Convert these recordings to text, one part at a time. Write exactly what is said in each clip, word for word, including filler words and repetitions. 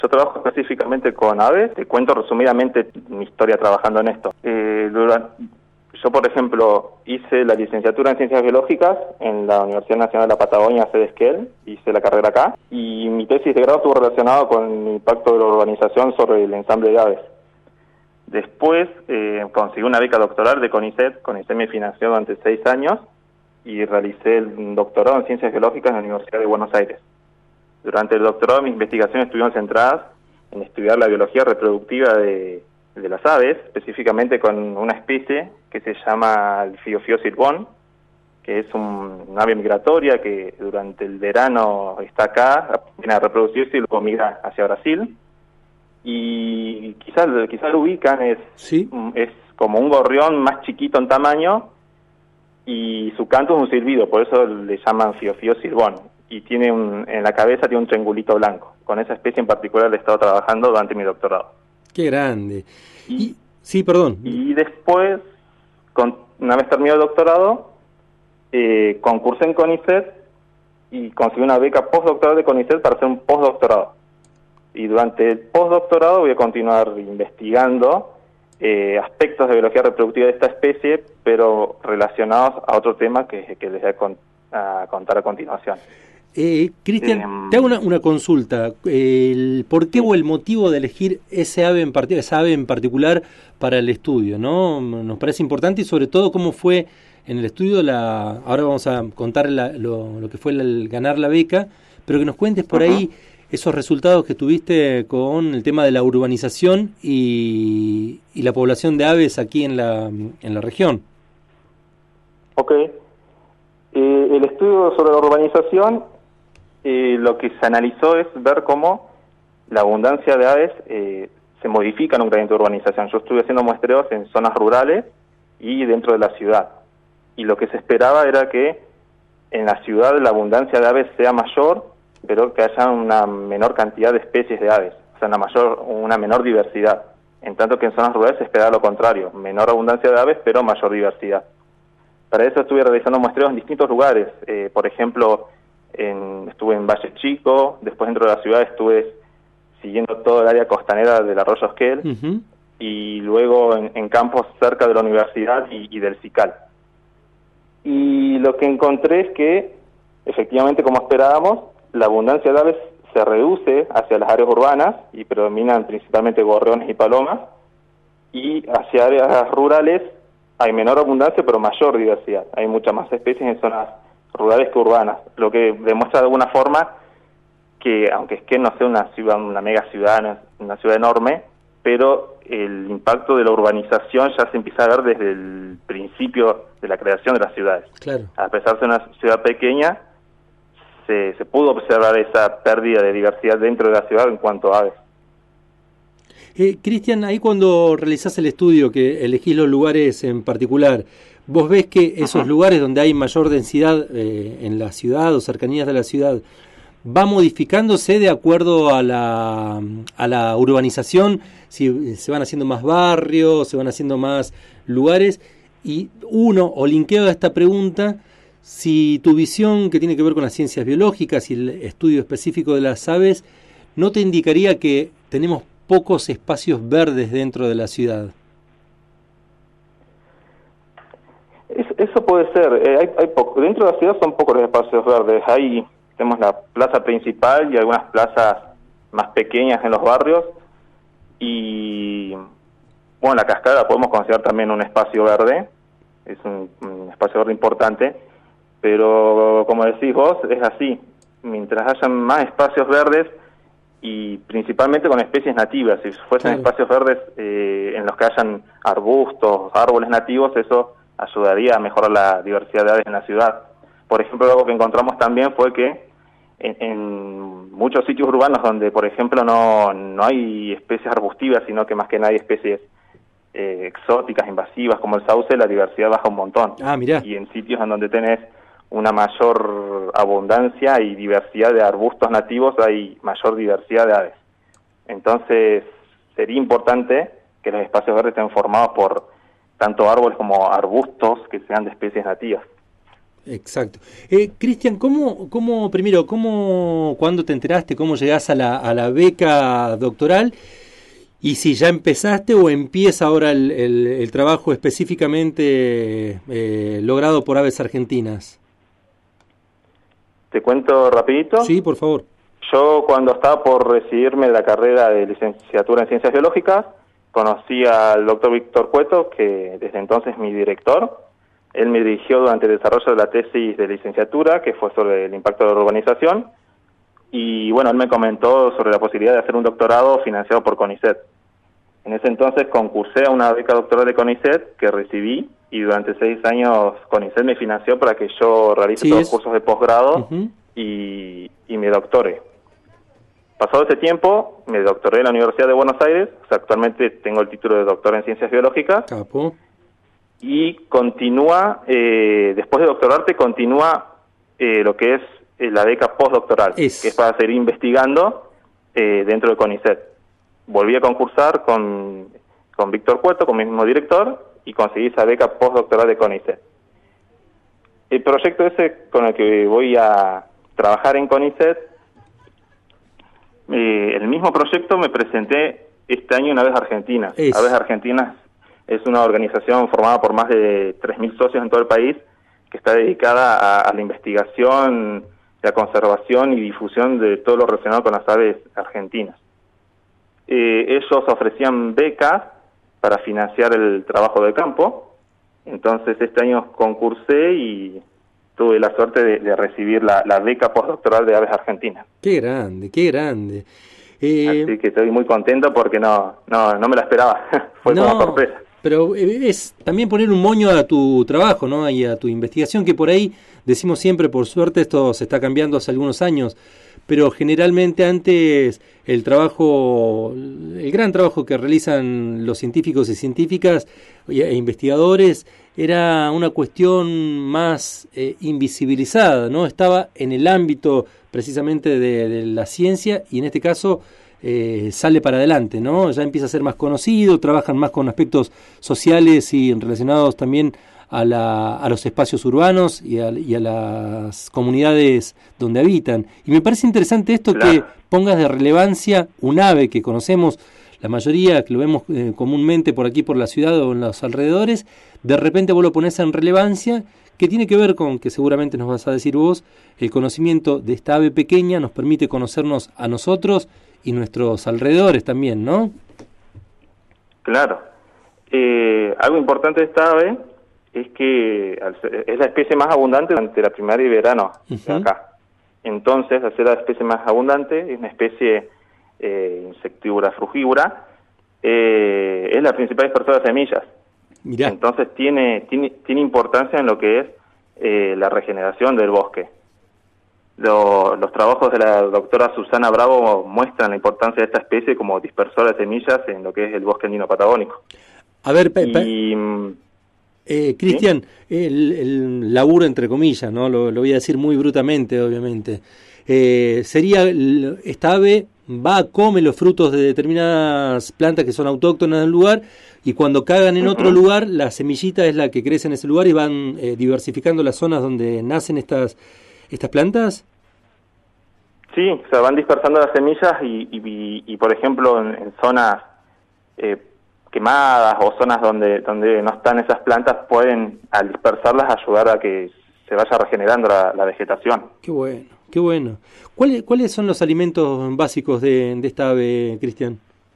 Yo trabajo específicamente con aves. Te cuento resumidamente mi historia trabajando en esto. Eh, durante, yo, por ejemplo, hice la licenciatura en Ciencias Biológicas en la Universidad Nacional de la Patagonia, sede Esquel. Hice la carrera acá. Y mi tesis de grado estuvo relacionado con el impacto de la urbanización sobre el ensamble de aves. Después eh, conseguí una beca doctoral de CONICET. CONICET me financió durante seis años y realicé el doctorado en Ciencias Biológicas en la Universidad de Buenos Aires. Durante el doctorado mis investigaciones estuvieron centradas en estudiar la biología reproductiva de, de las aves, específicamente con una especie que se llama el fiofio silbón, que es un, una ave migratoria que durante el verano está acá, viene a reproducirse y luego migra hacia Brasil. Y quizás quizás lo ubican, es, ¿Sí? es como un gorrión más chiquito en tamaño y su canto es un silbido, por eso le llaman fiofio silbón. Y tiene un, en la cabeza tiene un triangulito blanco. Con esa especie en particular he estado trabajando durante mi doctorado. ¡Qué grande! Y, y sí, perdón. Y después, con, una vez terminado el doctorado, eh, concursé en CONICET y conseguí una beca postdoctoral de CONICET para hacer un postdoctorado. Y durante el postdoctorado voy a continuar investigando eh, aspectos de biología reproductiva de esta especie, pero relacionados a otro tema que, que les voy a, con, a contar a continuación. Eh, Cristian, eh, te hago una, una consulta. El ¿Por qué o el motivo de elegir ese ave en part- esa ave en particular para el estudio, ¿no? Nos parece importante y sobre todo cómo fue en el estudio la. Ahora vamos a contar la, lo, lo que fue el ganar la beca, pero que nos cuentes por uh-huh. ahí esos resultados que tuviste con el tema de la urbanización y, y la población de aves aquí en la en la región. Ok. Eh, el estudio sobre la urbanización, eh, lo que se analizó es ver cómo la abundancia de aves eh, se modifica en un gradiente de urbanización. Yo estuve haciendo muestreos en zonas rurales y dentro de la ciudad. Y lo que se esperaba era que en la ciudad la abundancia de aves sea mayor, pero que haya una menor cantidad de especies de aves, o sea, una mayor, una menor diversidad. En tanto que en zonas rurales se esperaba lo contrario, menor abundancia de aves, pero mayor diversidad. Para eso estuve realizando muestreos en distintos lugares, eh, por ejemplo, en, estuve en Valle Chico, después dentro de la ciudad estuve siguiendo todo el área costanera del arroyo Esquel, uh-huh. y luego en, en campos cerca de la universidad y, y del Cical. Y lo que encontré es que, efectivamente, como esperábamos, la abundancia de aves se reduce hacia las áreas urbanas y predominan principalmente gorriones y palomas, y hacia áreas rurales hay menor abundancia pero mayor diversidad. Hay muchas más especies en zonas rurales que urbanas, lo que demuestra de alguna forma que, aunque es que no sea una ciudad, una mega ciudad, una ciudad enorme, pero el impacto de la urbanización ya se empieza a ver desde el principio de la creación de las ciudades. Claro. A pesar de ser una ciudad pequeña, Se, se pudo observar esa pérdida de diversidad dentro de la ciudad en cuanto a aves. Eh, Cristian, ahí cuando realizás el estudio, que elegís los lugares en particular, ¿vos ves que esos uh-huh. lugares donde hay mayor densidad eh, en la ciudad o cercanías de la ciudad va modificándose de acuerdo a la, a la urbanización? Si se van haciendo más barrios, se van haciendo más lugares. Y uno, o linkeo a esta pregunta, si tu visión que tiene que ver con las ciencias biológicas y el estudio específico de las aves no te indicaría que tenemos pocos espacios verdes dentro de la ciudad. Es, eso puede ser. Eh, hay, hay poco, dentro de la ciudad son pocos los espacios verdes. Ahí tenemos la plaza principal y algunas plazas más pequeñas en los barrios. Y bueno, la cascada la podemos considerar también un espacio verde. Es un, un espacio verde importante. Pero, como decís vos, es así. Mientras hayan más espacios verdes, y principalmente con especies nativas, si fuesen claro. espacios verdes eh, en los que hayan arbustos, árboles nativos, eso ayudaría a mejorar la diversidad de aves en la ciudad. Por ejemplo, algo que encontramos también fue que en, en muchos sitios urbanos donde, por ejemplo, no, no hay especies arbustivas, sino que más que nada hay especies eh, exóticas, invasivas, como el sauce, la diversidad baja un montón. Ah, mirá. Y en sitios en donde tenés una mayor abundancia y diversidad de arbustos nativos, hay mayor diversidad de aves. Entonces, sería importante que los espacios verdes estén formados por tanto árboles como arbustos que sean de especies nativas. Exacto. Eh, Cristian, ¿cómo, cómo, primero, cómo, cuándo te enteraste, cómo llegás a la, a la beca doctoral? Y si ya empezaste o empieza ahora el, el, el trabajo específicamente eh, logrado por Aves Argentinas. ¿Te cuento rapidito? Sí, por favor. Yo cuando estaba por recibirme de la carrera de licenciatura en Ciencias Biológicas, conocí al doctor Víctor Cueto, que desde entonces es mi director. Él me dirigió durante el desarrollo de la tesis de licenciatura, que fue sobre el impacto de la urbanización. Y bueno, él me comentó sobre la posibilidad de hacer un doctorado financiado por CONICET. En ese entonces concursé a una beca doctoral de CONICET que recibí, y durante seis años CONICET me financió para que yo realice sí, todos los cursos de posgrado uh-huh. y, y me doctore. Pasado ese tiempo, me doctoré en la Universidad de Buenos Aires. O sea, actualmente tengo el título de doctor en Ciencias Biológicas. Capo. Y continúa, eh, después de doctorarte, continúa eh, lo que es eh, la beca postdoctoral, es. que es para seguir investigando eh, dentro de CONICET. Volví a concursar con, con Víctor Cueto, con mi mismo director, y conseguí esa beca postdoctoral de CONICET. El proyecto ese con el que voy a trabajar en CONICET, eh, el mismo proyecto me presenté este año en Aves Argentinas. Es. Aves Argentinas es una organización formada por más de tres mil socios en todo el país, que está dedicada a, a la investigación, la conservación y difusión de todo lo relacionado con las aves argentinas. Eh, ellos ofrecían becas para financiar el trabajo de campo. Entonces este año concursé y tuve la suerte de, de recibir la, la beca postdoctoral de Aves Argentinas. ¡Qué grande, qué grande! Eh... Así que estoy muy contento porque no no no me la esperaba. Fue no, como sorpresa. Pero es también poner un moño a tu trabajo, ¿no? Y a tu investigación, que por ahí decimos siempre, por suerte esto se está cambiando hace algunos años, pero generalmente antes el trabajo, el gran trabajo que realizan los científicos y científicas e investigadores era una cuestión más eh, invisibilizada, ¿no? Estaba en el ámbito precisamente de, de la ciencia y en este caso eh, sale para adelante, ¿no? Ya empieza a ser más conocido, trabajan más con aspectos sociales y relacionados también a, la, a los espacios urbanos y a, y a las comunidades donde habitan. Y me parece interesante esto, claro, que pongas de relevancia un ave que conocemos, la mayoría que lo vemos eh, comúnmente por aquí por la ciudad o en los alrededores, de repente vos lo pones en relevancia, que tiene que ver con, que seguramente nos vas a decir vos, el conocimiento de esta ave pequeña nos permite conocernos a nosotros y nuestros alrededores también, ¿no? Claro. Eh, algo importante de esta ave es que es la especie más abundante durante la primavera y verano uh-huh. de acá. Entonces, al ser la especie más abundante, es una especie eh, insectívora frugívora, eh, es la principal dispersora de semillas. Mirá. Entonces tiene, tiene tiene importancia en lo que es eh, la regeneración del bosque. Lo, los trabajos de la doctora Susana Bravo muestran la importancia de esta especie como dispersora de semillas en lo que es el bosque andino patagónico. A ver, pe, pe, y, eh, Cristian, ¿sí? el, el laburo entre comillas, ¿no? Lo, lo voy a decir muy brutamente, obviamente. Eh, sería, esta ave va, come los frutos de determinadas plantas que son autóctonas del lugar, y cuando cagan en uh-huh. otro lugar, la semillita es la que crece en ese lugar y van eh, diversificando las zonas donde nacen estas estas plantas. Sí, o sea, van dispersando las semillas y, y, y por ejemplo, en, en zonas eh, quemadas o zonas donde donde no están esas plantas, pueden, al dispersarlas, ayudar a que se vaya regenerando la, la vegetación. Qué bueno, qué bueno. ¿Cuáles ¿Cuáles son los alimentos básicos de, de esta ave, Cristian?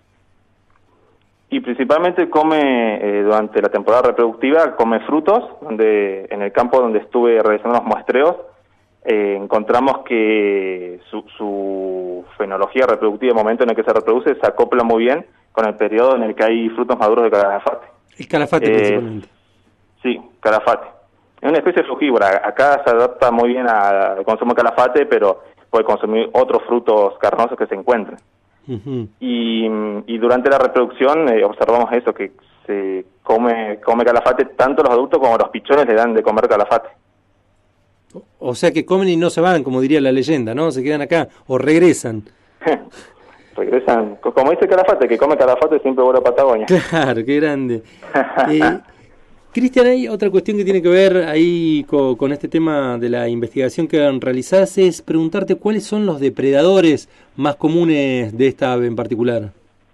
Y principalmente come, eh, durante la temporada reproductiva, come frutos, donde en el campo donde estuve realizando los muestreos, eh, encontramos que su, su fenología reproductiva, el momento en el que se reproduce, se acopla muy bien con el periodo en el que hay frutos maduros de calafate. El calafate, eh, principalmente. Sí, calafate. Es una especie frugívora. Acá se adapta muy bien al consumo de calafate, pero puede consumir otros frutos carnosos que se encuentren. Uh-huh. y, y durante la reproducción eh, observamos eso, que se come come calafate, tanto los adultos como los pichones le dan de comer calafate. O sea que comen y no se van, como diría la leyenda, ¿no? Se quedan acá o regresan. Regresan, como dice Calafate, que come calafate siempre vuelve a Patagonia. Claro, qué grande. eh, Cristian, hay otra cuestión que tiene que ver ahí con, con este tema de la investigación que realizás, es preguntarte cuáles son los depredadores más comunes de esta ave en particular.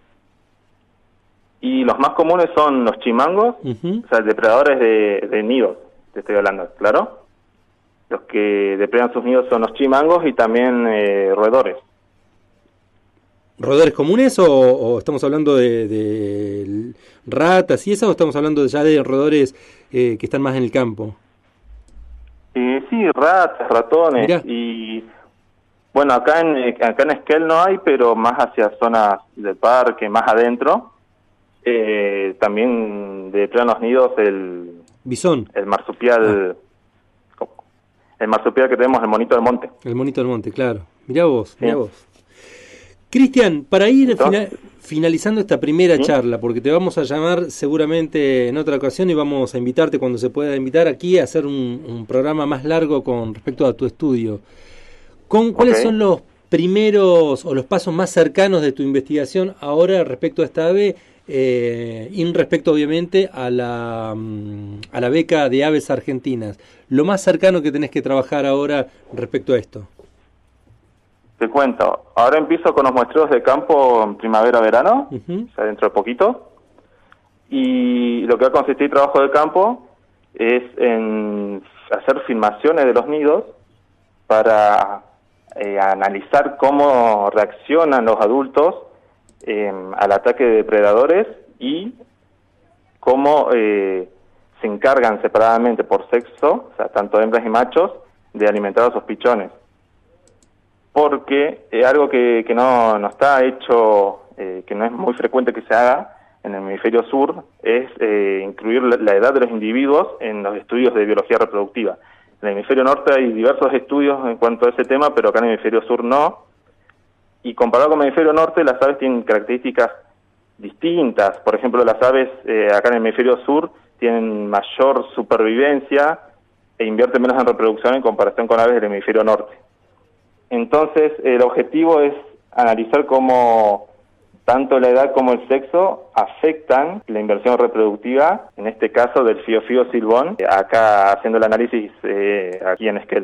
Y los más comunes son los chimangos, uh-huh. o sea, depredadores de, de nidos, te estoy hablando, ¿claro? Los que depredan sus nidos son los chimangos y también eh, roedores. ¿Roedores comunes o, o estamos hablando de, de ratas y eso, o estamos hablando ya de roedores eh, que están más en el campo? Eh, sí, ratas, ratones. Mirá. Y bueno, acá en acá en Esquel no hay, pero más hacia zonas del parque, más adentro, eh, también depredan los nidos el bisón, el marsupial, ah. el marsupial que tenemos, el monito del monte. El monito del monte, claro. Mirá vos, mirá sí. vos. Cristian, para ir fina, finalizando esta primera ¿sí? charla, porque te vamos a llamar seguramente en otra ocasión y vamos a invitarte cuando se pueda invitar aquí a hacer un, un programa más largo con respecto a tu estudio. ¿Con, ¿Cuáles okay. son los primeros o los pasos más cercanos de tu investigación ahora respecto a esta ave eh, y respecto obviamente a la, a la beca de aves argentinas? Lo más cercano que tenés que trabajar ahora respecto a esto. Te cuento, ahora empiezo con los muestreos de campo en primavera-verano, uh-huh. o sea, dentro de poquito, y lo que va a consistir el trabajo de campo es en hacer filmaciones de los nidos para eh, analizar cómo reaccionan los adultos eh, al ataque de depredadores y cómo eh, se encargan separadamente por sexo, o sea, tanto hembras y machos, de alimentar a esos pichones. Porque es eh, algo que, que no, no está hecho, eh, que no es muy frecuente que se haga en el hemisferio sur, es eh, incluir la, la edad de los individuos en los estudios de biología reproductiva. En el hemisferio norte hay diversos estudios en cuanto a ese tema, pero acá en el hemisferio sur no. Y comparado con el hemisferio norte, las aves tienen características distintas. Por ejemplo, las aves eh, acá en el hemisferio sur tienen mayor supervivencia e invierten menos en reproducción en comparación con aves del hemisferio norte. Entonces, el objetivo es analizar cómo tanto la edad como el sexo afectan la inversión reproductiva, en este caso del Fiofio silbón, acá haciendo el análisis eh, aquí en Esquel.